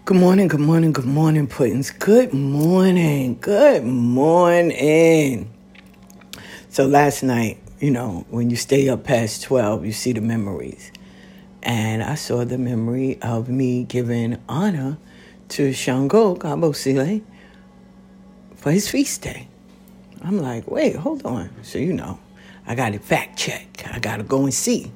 Good morning, good morning, good morning, Puddings. Good morning, good morning. So last night, when you stay up past 12, you see the memories. And I saw the memory of me giving honor to Shango Kabosile for his feast day. I'm like, wait, hold on. So, I got to fact check. I got to go and see.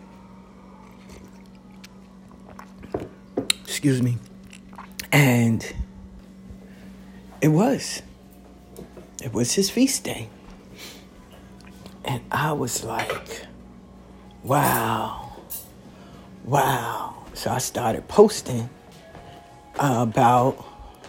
Excuse me. And it was his feast day. And I was like, wow. So I started posting about,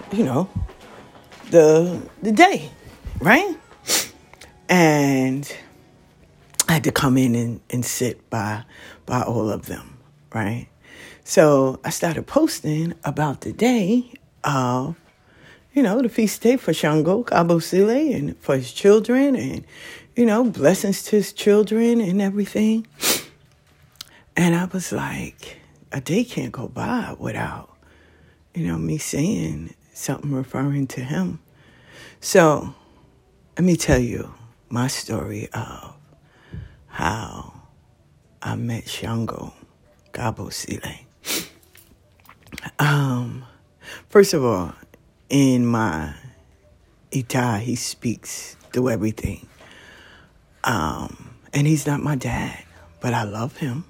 the day, right? And I had to come in and sit by all of them, right? So I started posting about the day of, the feast day for Shango Kabosile and for his children and, blessings to his children and everything. And I was like, a day can't go by without, me saying something referring to him. So let me tell you my story of how I met Shango Kabosile. First of all, in my Ita, he speaks through everything. And he's not my dad, but I love him,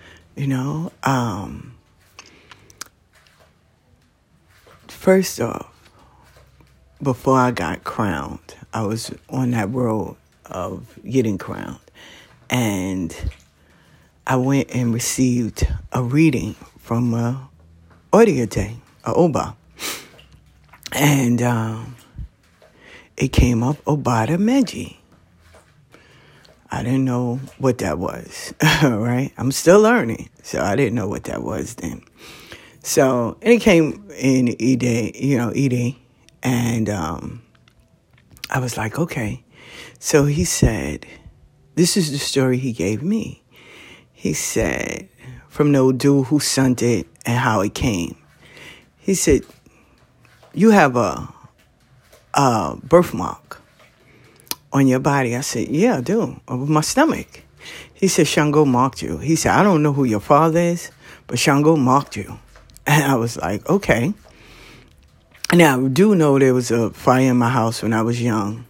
First off, before I got crowned, I was on that road of getting crowned. And I went and received a reading from Oriate, Oba. And it came up Obata Meji. I didn't know what that was, right? I'm still learning, so I didn't know what that was then. So, and it came in Ide, and I was like, okay. So he said, this is the story he gave me. He said, from the dude who sent it and how it came. He said, you have a birthmark on your body. I said, yeah, I do, with my stomach. He said, Shango marked you. He said, I don't know who your father is, but Shango marked you. And I was like, okay. Now, I do know there was a fire in my house when I was young.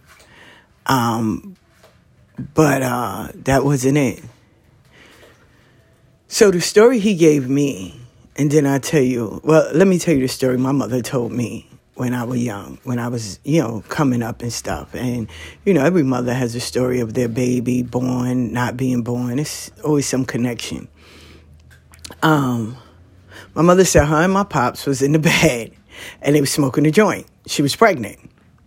But that wasn't it. So the story he gave me, and then let me tell you the story my mother told me when I was young, when I was, coming up and stuff. And, every mother has a story of their baby born, not being born. It's always some connection. My mother said her and my pops was in the bed, and they was smoking a joint. She was pregnant.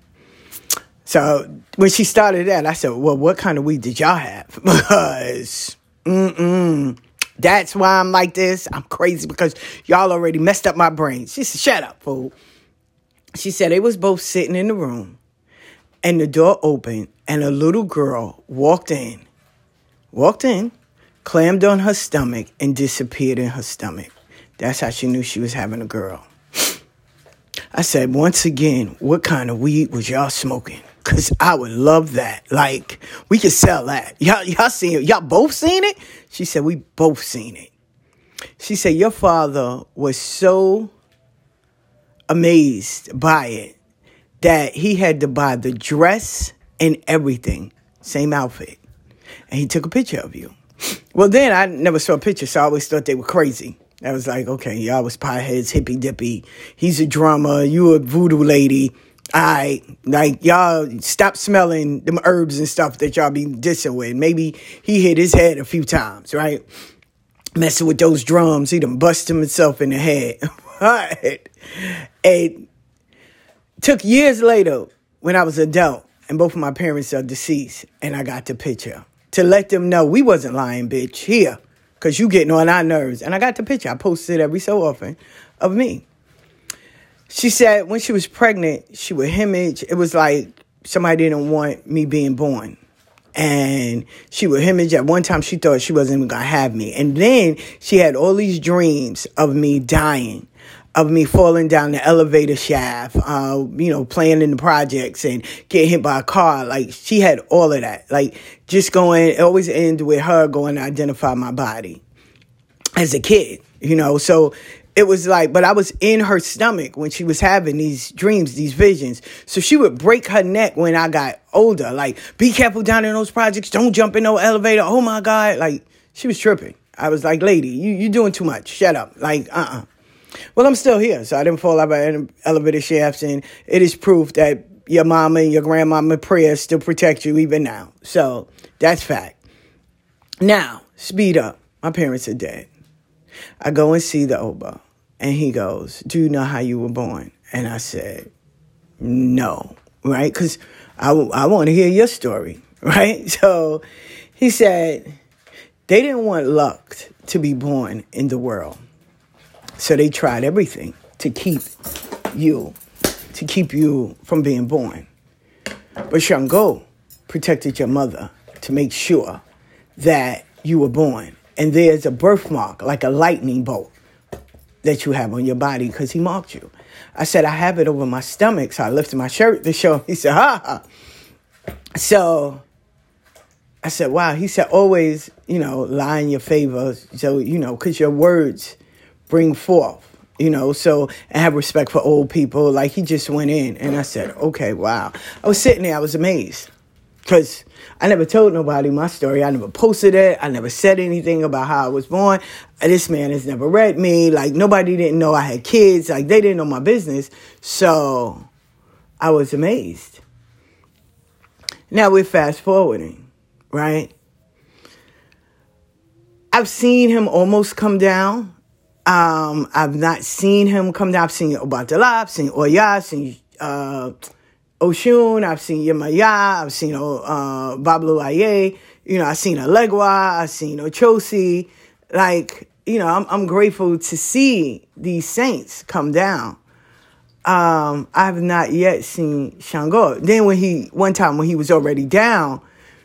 So when she started that, I said, well, what kind of weed did y'all have? Because, that's why I'm like this. I'm crazy because y'all already messed up my brain. She said, shut up, fool. She said they was both sitting in the room and the door opened and a little girl walked in, clammed on her stomach and disappeared in her stomach. That's how she knew she was having a girl. I said, once again, what kind of weed was y'all smoking? Because I would love that. Like, we could sell that. Y'all seen it? Y'all both seen it? She said, we both seen it. She said, your father was so amazed by it that he had to buy the dress and everything. Same outfit. And he took a picture of you. Well, then I never saw a picture, so I always thought they were crazy. I was like, okay, y'all was pieheads, hippy dippy. He's a drummer. You a voodoo lady. Y'all stop smelling them herbs and stuff that y'all be dissing with. Maybe he hit his head a few times, right? Messing with those drums. He done bust himself in the head. Right? It took years later when I was an adult and both of my parents are deceased and I got the picture to let them know we wasn't lying, bitch, here. Because you getting on our nerves. And I got the picture. I posted every so often of me. She said when she was pregnant, she would hemorrhage. It was like somebody didn't want me being born. And she would hemorrhage. At one time, she thought she wasn't even going to have me. And then she had all these dreams of me dying, of me falling down the elevator shaft, playing in the projects and getting hit by a car. Like, she had all of that. Like, just going, it always ended with her going to identify my body as a kid, So it was like, but I was in her stomach when she was having these dreams, these visions. So she would break her neck when I got older. Like, be careful down in those projects. Don't jump in no elevator. Oh, my God. Like, she was tripping. I was like, lady, you doing too much. Shut up. Like, Well, I'm still here, so I didn't fall out of elevator shafts, and it is proof that your mama and your grandmama prayers still protect you even now. So that's fact. Now, speed up. My parents are dead. I go and see the Oba, and he goes, do you know how you were born? And I said, no, right? Because I want to hear your story, right? So he said, they didn't want luck to be born in the world. So they tried everything to keep you from being born. But Shango protected your mother to make sure that you were born. And there's a birthmark, like a lightning bolt, that you have on your body because he marked you. I said, I have it over my stomach. So I lifted my shirt to show him. He said, ha ha. So I said, wow. He said, always, lie in your favor. So, because your words bring forth, so, and have respect for old people. Like, he just went in, and I said, okay, wow. I was sitting there, I was amazed, because I never told nobody my story. I never posted it. I never said anything about how I was born. This man has never read me. Like, nobody didn't know I had kids. Like, they didn't know my business. So I was amazed. Now we're fast forwarding, right? I've seen him almost come down. I've not seen him come down. I've seen Obatala, I've seen Oya, I've seen Oshun, I've seen Yemaya, I've seen Bablu Aye, I've seen Alegwa, I've seen Ochosi. Like, I'm grateful to see these saints come down. I have not yet seen Shango. Then one time when he was already down,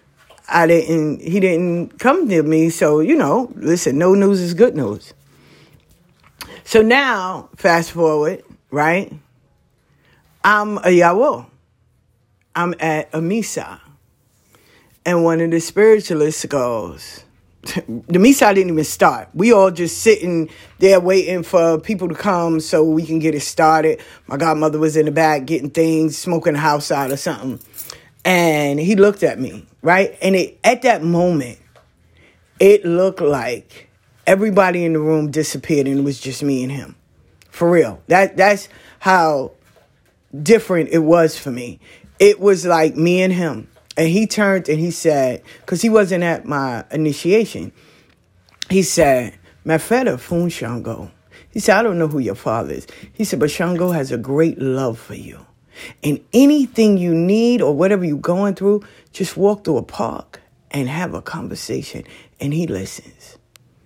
he didn't come to me. So, listen, no news is good news. So now, fast forward, right? I'm a Yawo. I'm at a Misa. And one of the spiritualists goes, the Misa didn't even start. We all just sitting there waiting for people to come so we can get it started. My godmother was in the back getting things, smoking the house out or something. And he looked at me, right? And at that moment, it looked like everybody in the room disappeared and it was just me and him. For real. That's how different it was for me. It was like me and him. And he turned and he said, because he wasn't at my initiation, he said, Mafeta Fun Shango. He said, I don't know who your father is. He said, but Shango has a great love for you. And anything you need or whatever you're going through, just walk through a park and have a conversation. And he listens.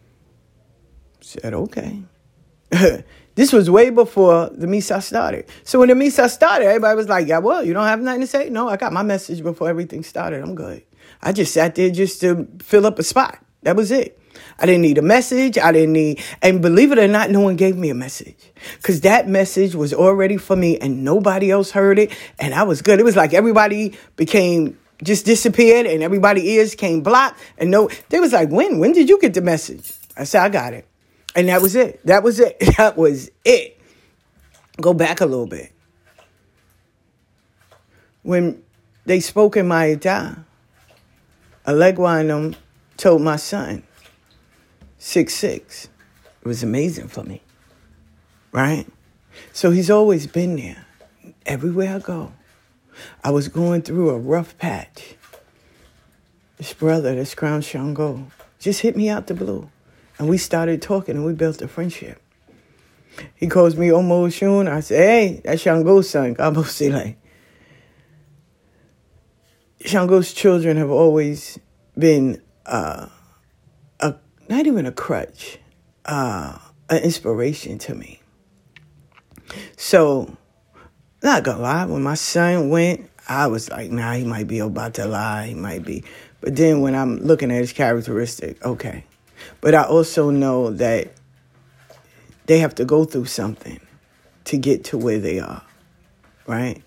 Said, okay. This was way before the Misa started. So when the Misa started, everybody was like, yeah, well, you don't have nothing to say? No, I got my message before everything started. I'm good. I just sat there just to fill up a spot. That was it. I didn't need a message. And believe it or not, no one gave me a message. Because that message was already for me and nobody else heard it. And I was good. It was like everybody just disappeared and everybody's ears came blocked. And they was like, when did you get the message? I said, I got it. And that was it. That was it. Go back a little bit. When they spoke in Maita, Alegwa and them told my son, 6'6". It was amazing for me. Right? So he's always been there. Everywhere I go. I was going through a rough patch. This brother, this Crown Shango, just hit me out the blue. And we started talking and we built a friendship. He calls me Omo Shun. I say, hey, that's Shango's son. Shango's children have always been not even a crutch, an inspiration to me. So, not gonna lie, when my son went, I was like, nah, he might be about to lie. He might be. But then when I'm looking at his characteristic, okay. But I also know that they have to go through something to get to where they are, right?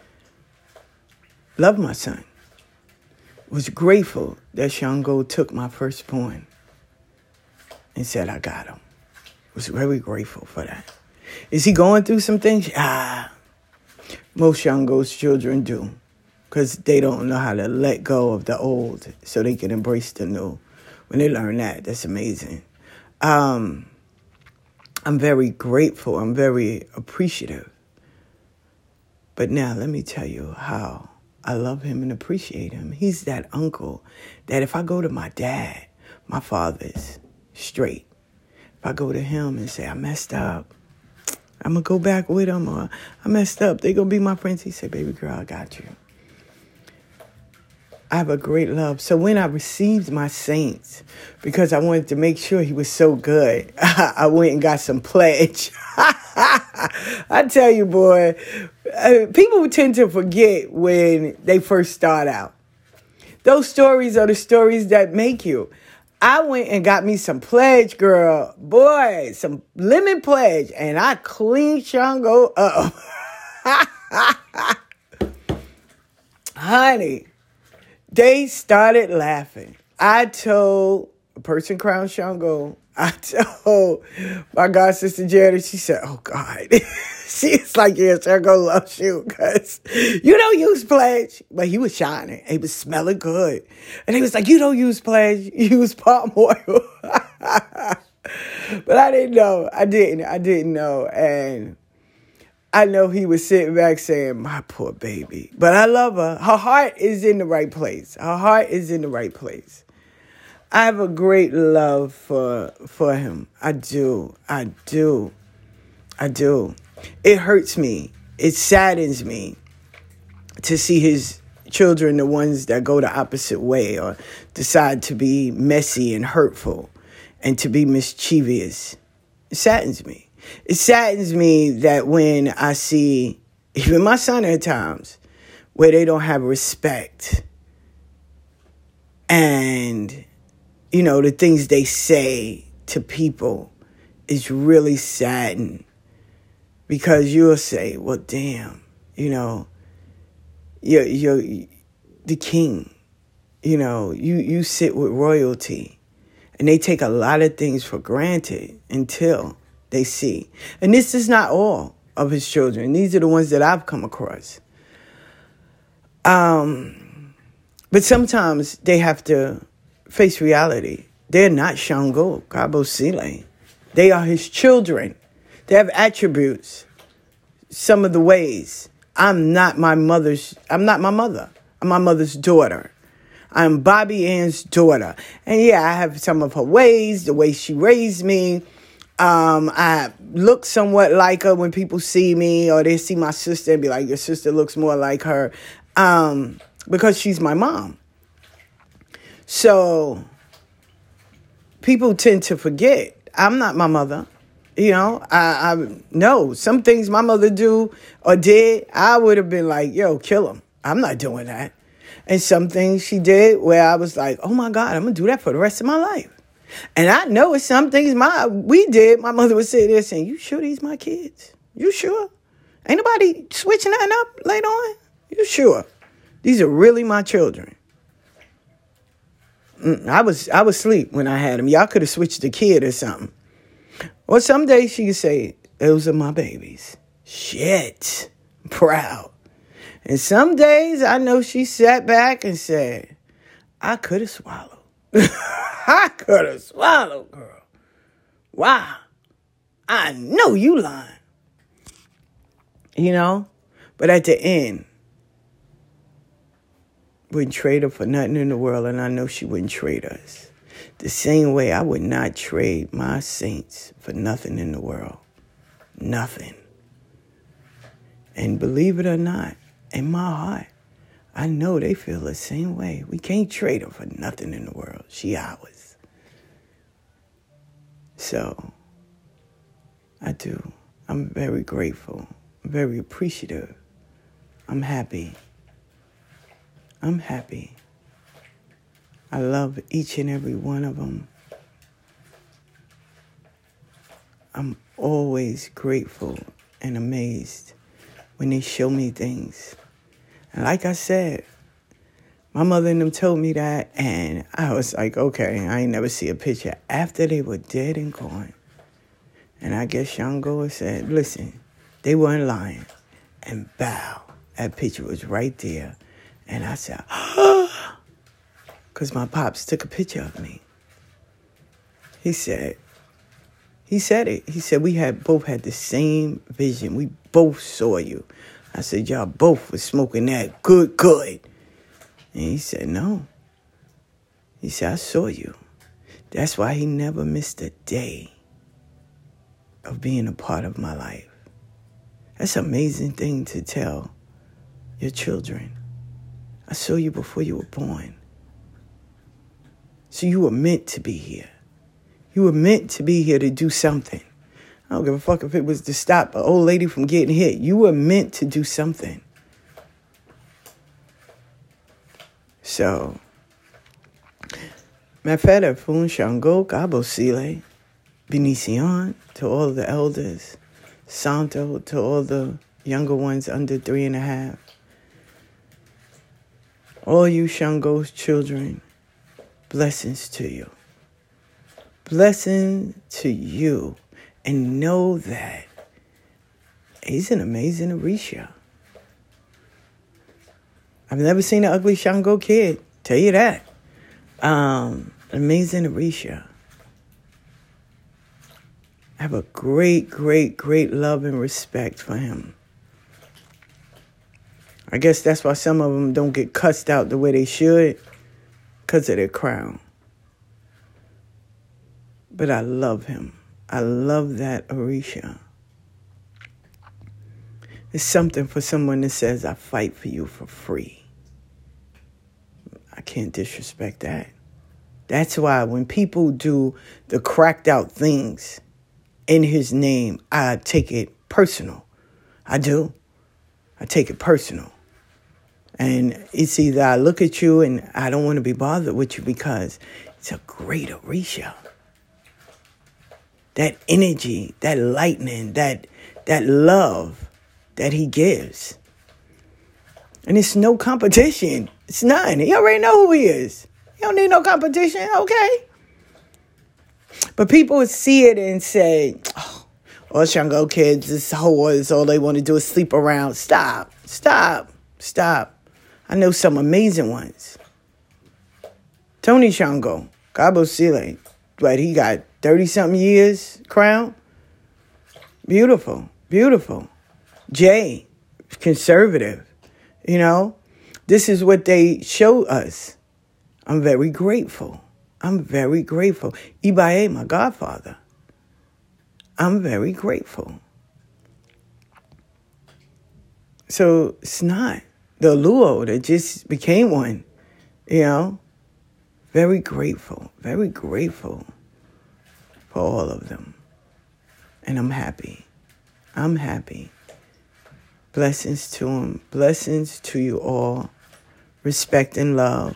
Love my son. Was grateful that Shango took my firstborn and said, I got him. Was very grateful for that. Is he going through some things? Most Shango's children do, because they don't know how to let go of the old so they can embrace the new. When they learn that, that's amazing. I'm very grateful. I'm very appreciative. But now let me tell you how I love him and appreciate him. He's that uncle that if I go to my dad, my father's straight. If I go to him and say, I messed up, I'm going to go back with him, or I messed up, they going to be my friends. He said, baby girl, I got you. I have a great love. So when I received my saints, because I wanted to make sure he was so good, I went and got some pledge. I tell you, boy, people tend to forget when they first start out. Those stories are the stories that make you. I went and got me some pledge, girl. Boy, some lemon pledge. And I cleaned Shango up. Honey, they started laughing. I told a person crowned Shango, I told my god sister Janet, she said, oh God. She's like, yeah, Shango loves you because you don't use pledge. But he was shining. He was smelling good. And he was like, you don't use pledge. You use palm oil. But I didn't know. I didn't know. And I know he was sitting back saying, my poor baby. But I love her. Her heart is in the right place. Her heart is in the right place. I have a great love for him. I do. It hurts me. It saddens me to see his children, the ones that go the opposite way or decide to be messy and hurtful and to be mischievous. It saddens me. It saddens me that when I see, even my son at times, where they don't have respect and, you know, the things they say to people is really saddening. Because you'll say, well, damn, you know, you're the king. You know, you sit with royalty. And they take a lot of things for granted until they see. And this is not all of his children. These are the ones that I've come across. But sometimes they have to face reality. They're not Shango, Cabo Sile. They are his children. They have attributes, some of the ways. I'm not my mother. I'm my mother's daughter. I'm Bobby Ann's daughter. And yeah, I have some of her ways, the way she raised me. I look somewhat like her when people see me or they see my sister and be like, your sister looks more like her. Because she's my mom. So people tend to forget I'm not my mother. You know, I know some things my mother do or did, I would have been like, yo, kill him. I'm not doing that. And some things she did where I was like, oh my God, I'm going to do that for the rest of my life. And I know it's some things we did. My mother would sit there saying, you sure these my kids? You sure? Ain't nobody switching that up later on? You sure? These are really my children. I was asleep when I had them. Y'all could have switched the kid or something. Or some days she could say, those are my babies. Shit. Proud. And some days I know she sat back and said, I could have swallowed. I could have swallowed, girl. Wow. I know you lying. You know? But at the end, wouldn't trade her for nothing in the world, and I know she wouldn't trade us. The same way I would not trade my saints for nothing in the world. Nothing. And believe it or not, in my heart, I know they feel the same way. We can't trade her for nothing in the world. She ours. So, I do. I'm very grateful. I'm very appreciative. I'm happy. I'm happy. I love each and every one of them. I'm always grateful and amazed when they show me things. And like I said, my mother and them told me that, and I was like, okay, I ain't never see a picture after they were dead and gone. And I guess Shango said, listen, they weren't lying. And bow, that picture was right there. And I said, because my pops took a picture of me. He said it. He said, we both had the same vision. We both saw you. I said, y'all both was smoking that good. And he said, no. He said, I saw you. That's why he never missed a day of being a part of my life. That's an amazing thing to tell your children. I saw you before you were born. So you were meant to be here. You were meant to be here to do something. I don't give a fuck if it was to stop an old lady from getting hit. You were meant to do something. So, Mefeta Fun Shango Gabo Sile, Benicion, to all the elders, Santo, to all the younger ones under 3.5. All you Shango's children, blessings to you. Blessing to you. And know that he's an amazing Orisha. I've never seen an ugly Shango kid. Tell you that. Amazing Orisha. I have a great love and respect for him. I guess that's why some of them don't get cussed out the way they should, because of their crown. But I love him. I love that Orisha. It's something for someone that says, I fight for you for free. I can't disrespect that. That's why when people do the cracked out things in his name, I take it personal. I do. I take it personal. And it's either I look at you and I don't want to be bothered with you because it's a great Orisha. That energy, that lightning, that love that he gives. And it's no competition. It's none. He already know who he is. He don't need no competition, okay? But people would see it and say, oh, all Shango kids, this whores, all they want to do is sleep around. Stop. I know some amazing ones. Tony Shango, Gabo Sile, but he got 30-something years crown. Beautiful. Jay, conservative. You know, this is what they show us. I'm very grateful. Ibae, my godfather. I'm very grateful. So it's not the Luo that just became one, you know. Very grateful for all of them. And I'm happy. Blessings to him. Blessings to you all. Respect and love.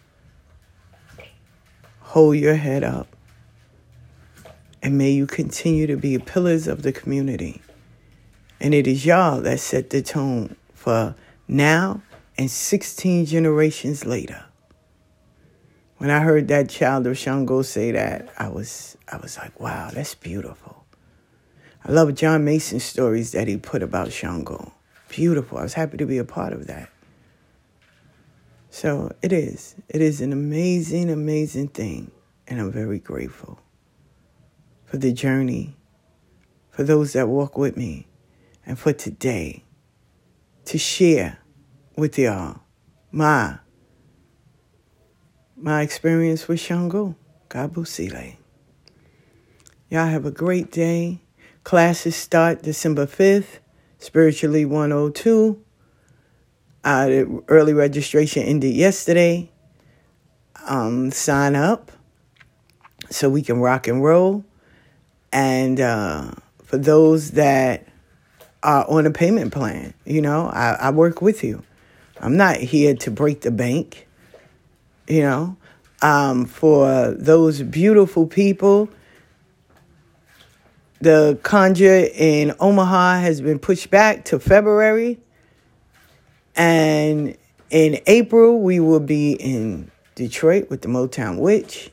Hold your head up. And may you continue to be pillars of the community. And it is y'all that set the tone for now and 16 generations later. When I heard that child of Shango say that, I was like, wow, that's beautiful. I love John Mason's stories that he put about Shango. Beautiful. I was happy to be a part of that. So it is. It is an amazing thing. And I'm very grateful for the journey, for those that walk with me, and for today to share with y'all my experience with Shango, Gabo Sile. Y'all have a great day. Classes start December 5th, Spiritually 102. The early registration ended yesterday. Sign up so we can rock and roll. And for those that are on a payment plan, you know, I work with you. I'm not here to break the bank, you know. For those beautiful people The conjure in Omaha has been pushed back to February. And in April, we will be in Detroit with the Motown Witch.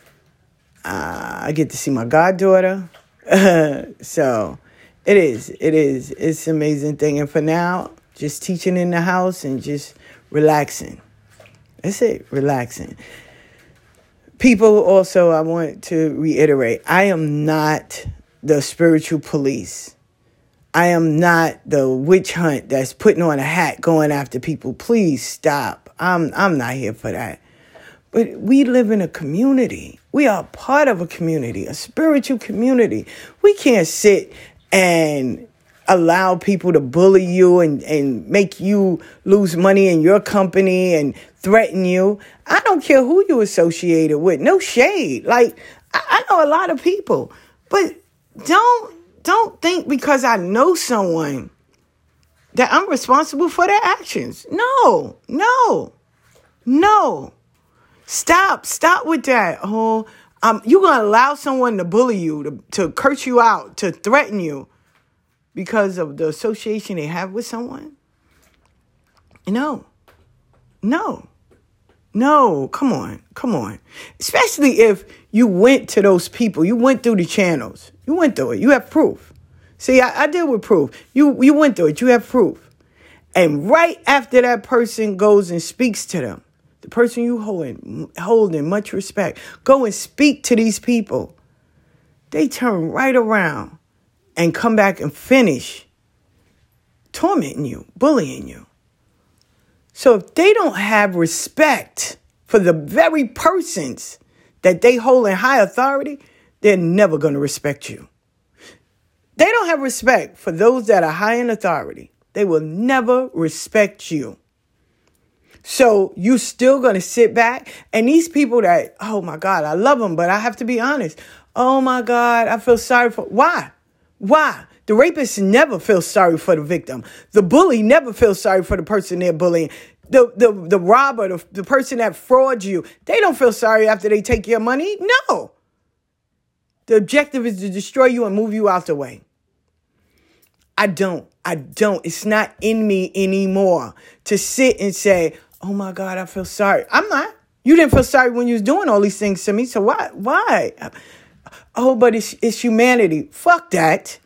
I get to see my goddaughter. So it is. It's an amazing thing. And for now, just teaching in the house and just relaxing. That's it, relaxing. People, also, I want to reiterate, I am not the spiritual police. I am not the witch hunt that's putting on a hat going after people. Please stop. I'm not here for that. But we live in a community. We are part of a community, a spiritual community. We can't sit and allow people to bully you and make you lose money in your company and threaten you. I don't care who you associated with. No shade. Like, I know a lot of people. But don't think because I know someone that I'm responsible for their actions. No. Stop with that. Oh, you're going to allow someone to bully you, to curse you out, to threaten you because of the association they have with someone? No, come on. Especially if you went to those people, you went through the channels, you went through it, you have proof. See, I deal with proof. You went through it, you have proof. And right after that person goes and speaks to them, the person you hold in much respect, go and speak to these people, they turn right around and come back and finish tormenting you, bullying you. So if they don't have respect for the very persons that they hold in high authority, they're never going to respect you. They don't have respect for those that are high in authority. They will never respect you. So you still going to sit back, and these people that, oh my God, I love them, but I have to be honest. Oh my God, I feel sorry for, why? The rapist never feels sorry for the victim. The bully never feels sorry for the person they're bullying. The robber, the person that frauds you, they don't feel sorry after they take your money. No. The objective is to destroy you and move you out the way. I don't. It's not in me anymore to sit and say, oh my God, I feel sorry. I'm not. You didn't feel sorry when you was doing all these things to me. So why? Oh, but it's humanity. Fuck that.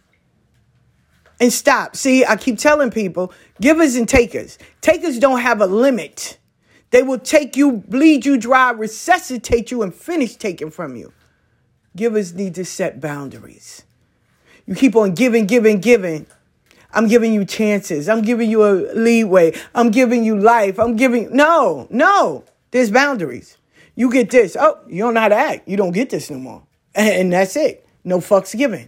And stop. See, I keep telling people, givers and takers. Takers don't have a limit. They will take you, bleed you dry, resuscitate you, and finish taking from you. Givers need to set boundaries. You keep on giving. I'm giving you chances. I'm giving you a leeway. I'm giving you life. No. There's boundaries. You get this. Oh, you don't know how to act. You don't get this no more. And that's it. No fucks given.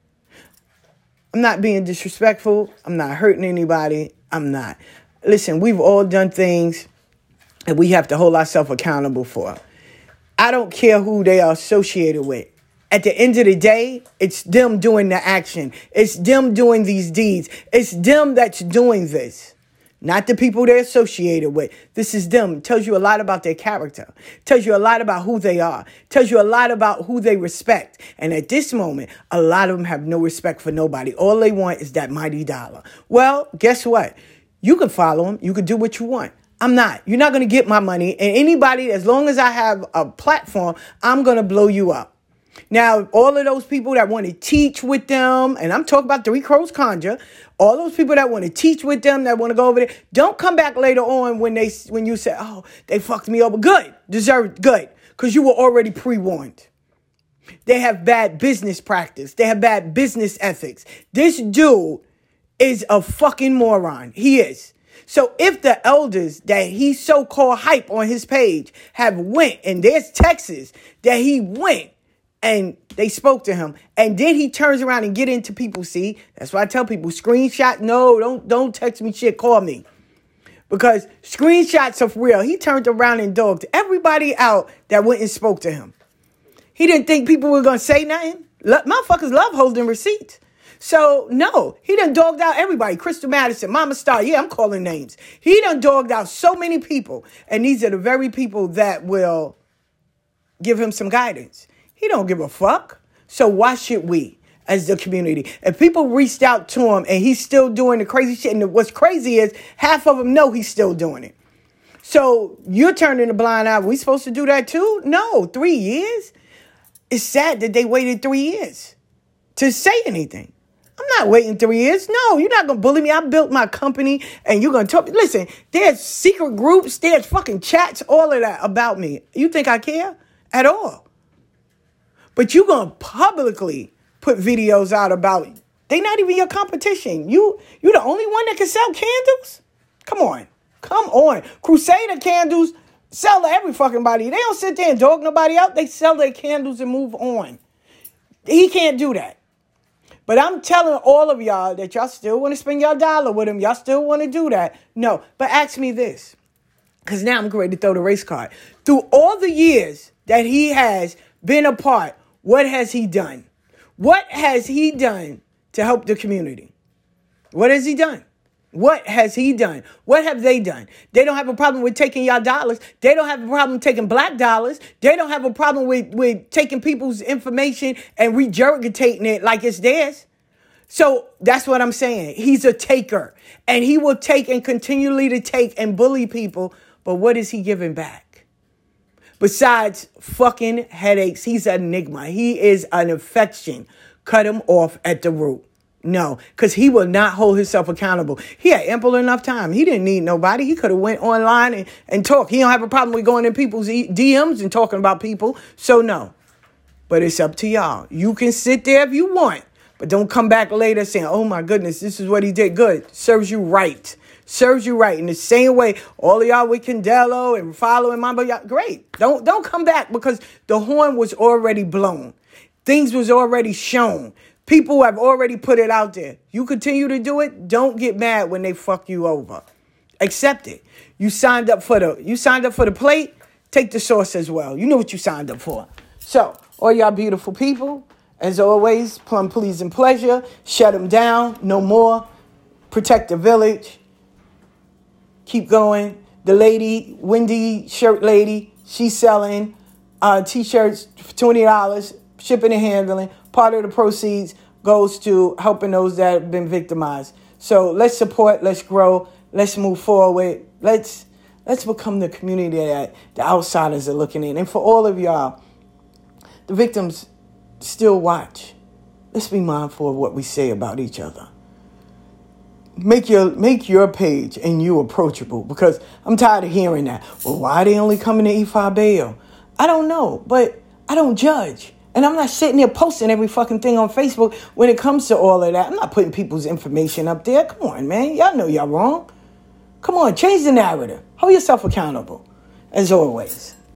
I'm not being disrespectful. I'm not hurting anybody. I'm not. Listen, we've all done things that we have to hold ourselves accountable for. I don't care who they are associated with. At the end of the day, it's them doing the action. It's them doing these deeds. It's them that's doing this. Not the people they're associated with. This is them. It tells you a lot about their character. It tells you a lot about who they are. It tells you a lot about who they respect. And at this moment, a lot of them have no respect for nobody. All they want is that mighty dollar. Well, guess what? You can follow them. You can do what you want. I'm not. You're not going to get my money. And anybody, as long as I have a platform, I'm going to blow you up. Now, all of those people that want to teach with them, and I'm talking about Three Crows Conjure, all those people that want to teach with them, that want to go over there, don't come back later on when you say, oh, they fucked me over. Good. Deserved. Good. Because you were already pre-warned. They have bad business practice. They have bad business ethics. This dude is a fucking moron. He is. So if the elders that he so-called hype on his page have went, and there's texts that he went, and they spoke to him. And then he turns around and get into people. See, that's why I tell people, screenshot. No, don't text me shit. Call me. Because screenshots are real. He turned around and dogged everybody out that went and spoke to him. He didn't think people were going to say nothing. Motherfuckers love holding receipts. So, no, he done dogged out everybody. Crystal Madison, Mama Star. Yeah, I'm calling names. He done dogged out so many people. And these are the very people that will give him some guidance. He don't give a fuck. So why should we? as the community. If people reached out to him and he's still doing the crazy shit, and what's crazy is half of them know he's still doing it. So you're turning a blind eye. We supposed to do that too? No, 3 years? It's sad that they waited 3 years to say anything. I'm not waiting 3 years. No, you're not going to bully me. I built my company and you're going to talk. Listen, there's secret groups, there's fucking chats, all of that about me. You think I care at all? But you're going to publicly put videos out about, they not even your competition. You're the only one that can sell candles? Come on. Come on. Crusader candles sell to every fucking body. They don't sit there and dog nobody out. They sell their candles and move on. He can't do that. But I'm telling all of y'all that y'all still want to spend your dollar with him. Y'all still want to do that. No, but ask me this, because now I'm ready to throw the race card. Through all the years that he has been a part, what has he done? What has he done to help the community? What has he done? What has he done? What have they done? They don't have a problem with taking y'all dollars. They don't have a problem taking black dollars. They don't have a problem with taking people's information and regurgitating it like it's theirs. So that's what I'm saying. He's a taker, and he will take and continually to take and bully people. But what is he giving back? Besides fucking headaches, he's an enigma. He is an infection. Cut him off at the root. No, because he will not hold himself accountable. He had ample enough time. He didn't need nobody. He could have went online and talked. He don't have a problem with going in people's DMs and talking about people. So no, but it's up to y'all. You can sit there if you want, but don't come back later saying, oh my goodness, this is what he did. Good. Serves you right. Serves you right. In the same way, all of y'all with Candelo and following Mambo, y'all, great. Don't come back, because the horn was already blown. Things was already shown. People have already put it out there. You continue to do it. Don't get mad when they fuck you over. Accept it. You signed up for the plate. Take the sauce as well. You know what you signed up for. So, all y'all beautiful people, as always, plum, please, and pleasure. Shut them down. No more. Protect the village. Keep going. The lady, Wendy shirt lady, she's selling T-shirts for $20, shipping and handling. Part of the proceeds goes to helping those that have been victimized. So let's support, let's grow, let's move forward. Let's become the community that the outsiders are looking in. And for all of y'all, the victims still watch. Let's be mindful of what we say about each other. Make your page and you approachable, because I'm tired of hearing that. Well, why are they only coming to E5 bail? I don't know, but I don't judge. And I'm not sitting there posting every fucking thing on Facebook when it comes to all of that. I'm not putting people's information up there. Come on, man. Y'all know y'all wrong. Come on, change the narrative. Hold yourself accountable, as always.